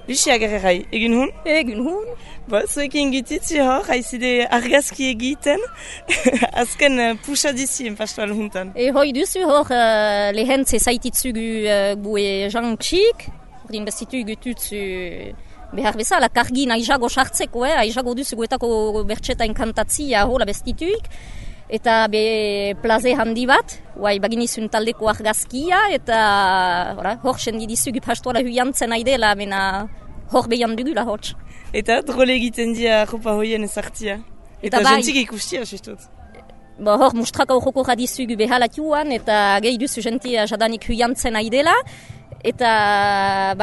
Lucia Gerrerai, egin hun? Egin hun. Zuekin gititzi hor, haizide argazki egiten, azken puxa dizien pastoal juntan. Hoi duzu hor lehentze zaititzugu gue janksik, ordin bezitu gututzu behar bezala, kargin aizago sartzeko, aizago duzu guetako bertxetain kantatzia hola bestituik, eta be plaze handi bat, baginizun taldeko argazkia, eta hor sendi dizugu pastoala huiantzen aidela, mena hor behan dugula hotz. Eta drole egiten dia jopa hoien ezartzia. Eta jentik ikustia, sistut. Hor mustraka horroko radizugu behalatuan, eta gehi duzu jentia jadanik huiantzen aidela, eta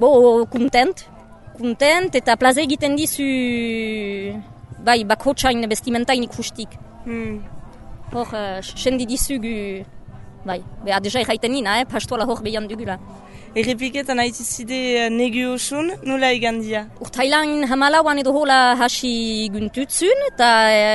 kontent, eta plaze egiten dizu bakotxain bestimentain ikustik. Hor, sendi dizugu, beha deja erraiten nina, pastoala hor behan dugula. Errepiketan haitizide negu osun, nola egandia? Urtailan hamalauan edo hola hasi guntutzun, eta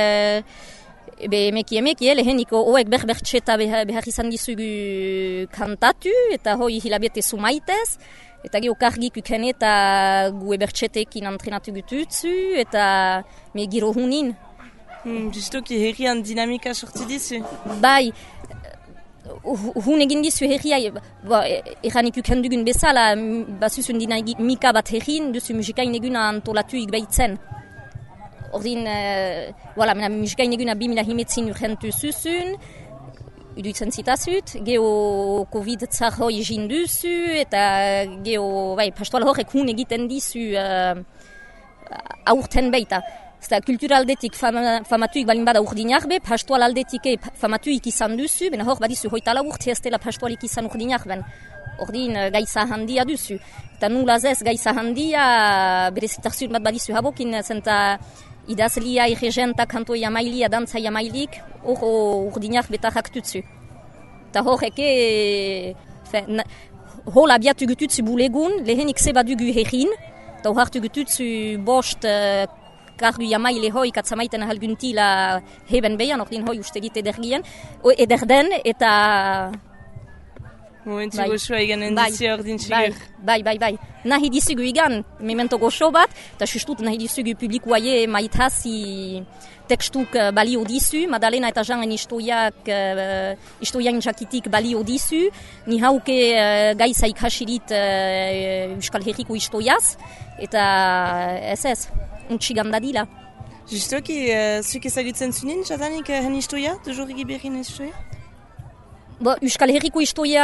emeki, leheniko hoek berbertxeta behar izan dizugu kantatu, eta hoi hilabete sumaitez, eta geho kargik uken eta gue bertxetekin antrenatu gututzu, eta me giro hunin. Justoki herrian dinamika sorti dizu? Bai, hun egin dizu herria, eranik uken dugun bezala, bazuzun dinamika bat herrin, duzu musikain eguna antolatuik behitzen. Ordin, musikain eguna 2000 urgentu zuzun, uduitzen zitazut, geho Covid tzar hoi jin duzu, eta geho, pastoal horrek hun egiten dizu aurten beita. Zta kulturaldetik famatuik balin bada urdinak be, pastoal aldetik famatuik izan duzu, bena hor badizu hoitala urte ez dela pastoalik izan urdinak ben. Ordin gaitza handia duzu. Eta nulaz ez gaitza handia berezitarzun bat badizu habokin, zenta idazlia, irregenta, kanto jamailia, dantza jamailik, hor urdinak beta jaktutzu. Eta horreke, hola abiatu gututzu bulegun, lehenik zeba dugu herrin, eta hor hartu gututzu bost kargu jamaile hoi katzamaiten ahalguntila heben behan, ordin hoi ustegit ederden, eta... Momentu goxoa egan endizia ordin txigur. Bai. Nahi dizugu egan, memento goxo bat, eta sustut nahi dizugu publikuaie maithazi tekstuk balio dizu, Madalena eta Jean istoian jakitik balio dizu, ni hauke gaisa ikasirit Euskal Herriko istoiaz, eta ez, untxigan dadila. Justoki, zuik ezagutzen zunin, jadanik hen istoia, duzorigi berrin istoia? Euskal Herriko istoia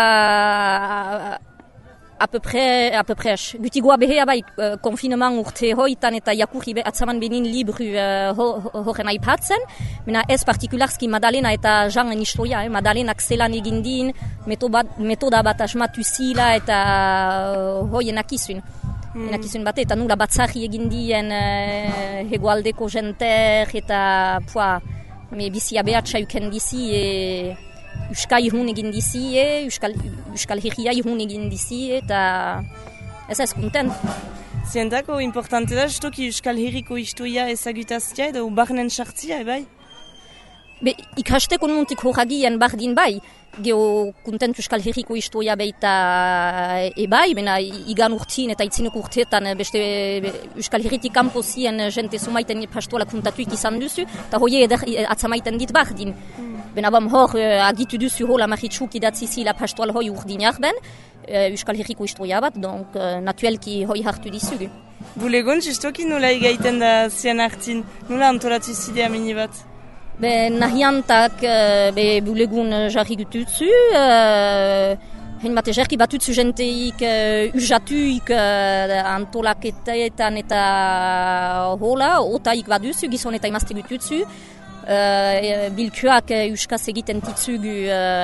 à peu près. Gutigoa behea bai, konfineman urte hoitan eta jakurri atzaman benin libru horren aipatzen, mena ez partikularski Madalena eta Jean istoia, Madalenak zelan egindin, metoda bat asmatu zila eta hoien akizun. Enakizun bate, eta nula batzari egindien hegoaldeko jenter eta bizia behatxa uken dizi, Euskal Herrun egin dizi, Euskal Herria Herrun egin dizi, eta ez kontent. Zientako importante da, justoki Euskal Herriko istoia ezagutaztia edo barnen sartzia, bai? Ikasteko nuntik horagien bardin bai, geho kontent Euskal Herriko istoia beita bai, bena igan urtin eta itzineko urteetan beste Euskal Herritik kanpo zien jente sumaiten pastoala kontatuik izan duzu, eta hoie atzamaiten dit bardin. Bena hor agitu duzu hola mahitsuk idatzi zila pastoal hoi urdinak ben, Euskal Herriko istoia bat, donc natuelki hoi hartu dizugu. Bulegon, justoki nola egaiten da zian hartin, nola antolatu zidea mini bat? Nahiantak bulegun jarri gututzu, hein bat ejerki batutzu jenteik usatuik antolaketetan eta hola, otaik baduzu, gizon eta imazte gututzu, bilkuak euskaz egiten titzugu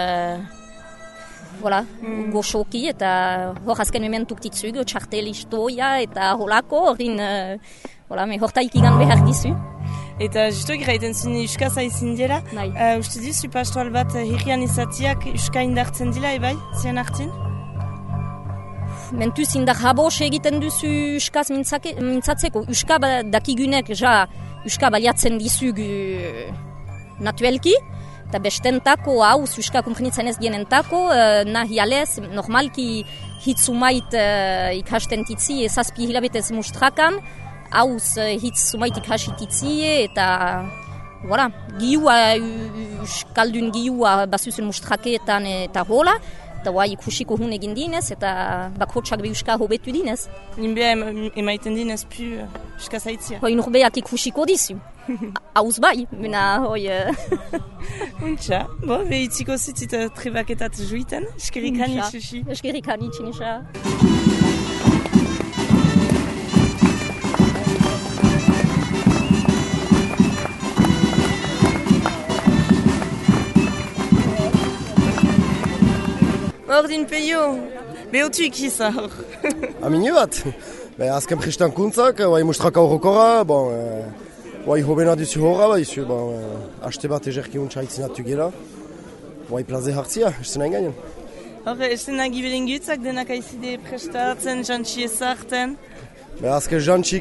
goxoki eta hor azken mementuk titzugu, txartel istoia eta holako, hortaik igan behar dizu. Eta justo egiten zin euskaz haizin dira, uste dizu pastoal bat herrian izatiak euska indartzen dila, bai, zian hartin? Mentuz indar habos egiten duzu euskaz mintzatzeko. Euska dakigunek ja euska baliatzen dizugu natuelki, Eta bestentako, hau, euskara komprenitzen ez dienentako, nahi alez, normalki hitzumait ikasten titzi, zazpi hilabetez mustrakan, hauz hitzumait ikasititzi, eta, voilà, giua, euskaldun giua bazuzen mustraketan eta hola, eta guai ikusiko hun egin dinez, eta bakotsak be euskara hobetu dinez. Ninbea emaiten dinez pu euskara zaitzia. Hoi norbeak ikusiko dizu. Hauz bai, mena hoi... Untxa, bo, behitziko zitzit trebaketat juiten, eskerik hanitz usi. Eskerik hanitz, Nisa. Ordin peio, behotu ikiza hor. Amini bat, azken prestan kuntzak, mustraka horrokora, hobena duzu horra, haste bat ezerki untsa itzinatu gela, plaze hartzia, ez zen engainen. Hor, ez zen agiberen gutzak denak aizide prestatzen, jantxi ezarten? Azken jantxik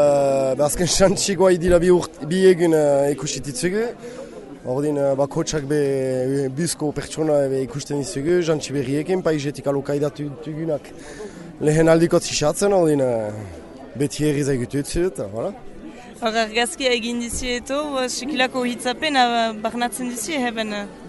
dila bi egun ikusititzugu, ordin bakotsak be buzko pertsona ikusten izugu, jantxi berriekin, paizetik alokaidatu dugunak lehen aldikot zisatzen, ordin beti erriz egututzu, eta voilà. Hor, argazkia egin dizu eto, sekilako hitzapena barnatzen dizu heben?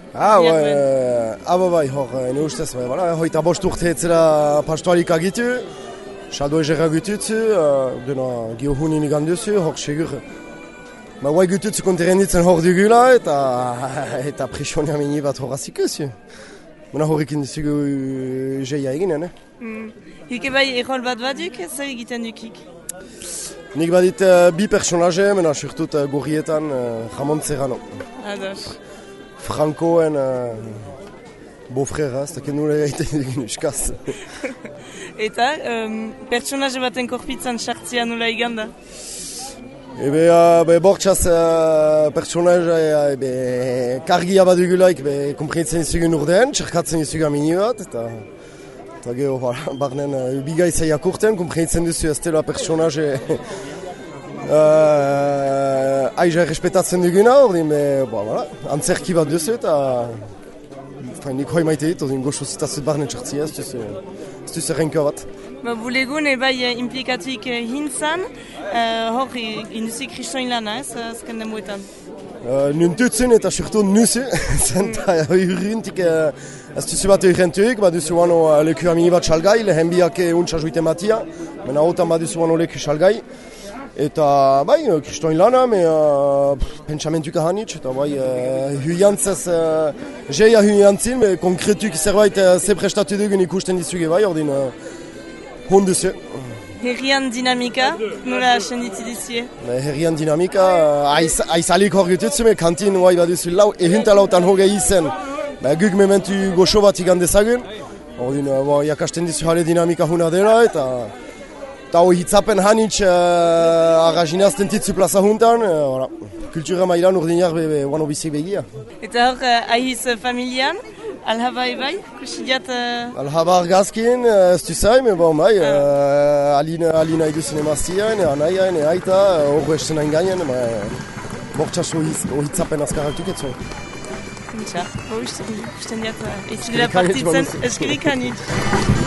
Bai, hor, ne ustez, hoita bost urte etzera pastoalik agitu, saldo ezera gututzu, dena geohunin igan duzu, hor segur. Guai gututzu konterenditzen hor dugula, eta presionia mini bat horazik eusu. Horrekin duzugu jeia eginen, Hike bai errol bat baduk, zer egiten dukik? Nik badit bi personaje, mena surtut gorrietan Ramon Serrano. Ados. Francoen beau-frère, ez dakit nula egiten dugun euskaz. Eta, personaje baten korpitzan sartzia nula iganda? Bortxaz personaje kargia bat dugulaik komprenitzen izugun urdean, txerkatzen izugun amini bat, eta gero, barnen bigaizaiak urtean, komprenitzen duzu ez dela personaje aiza errespetatzen duguna, ordin, antzerki bat duzu, eta nik hoi maite dit, ordin goxo zitazut barnen txertzia, ez duzu errenko bat. Bulegun bai implikatuik hintzan, hor induzi kristoin lana ez, azken demuetan? Nuntutzen eta surtu nuzu, zenta urruntik ez duzu bat urrentuik, duzu wano leku amini bat salgai, lehen biak untsa juiten batia, mena otan duzu wano leku salgai. Eta bai, kristoin lana, pentsamentuk ahanitz, eta bai, huiantzez, jeia huiantzin, konkretuk zerbait ze prestatu dugun ikusten dizuge bai, ordin honduzu. Herrian dinamika, nola senditzi dizie? Herrian dinamika, aizalik hor gututzu, kantin bai baduzu lau, ehuntalautan hogei izen, guk mementu goxo bat igan dezagun, ordin jakasten dizu jale dinamika huna dela, eta hoi hitzapen hanitz arrazinazten titzu plaza juntan, kultura mailan urdinak wano bizik begia. Eta hor, ahiz familian, alhabai bai, kusidiat... Alhaba argazkin, ez du zai, bai, alina iduzun emaztiaen, anaiaen, aita, hor esten hain gainen, bortxas hitzapen azkarraktuk etzu. Untxa, usten diat, eitxilera partitzen, eskerik hanitz.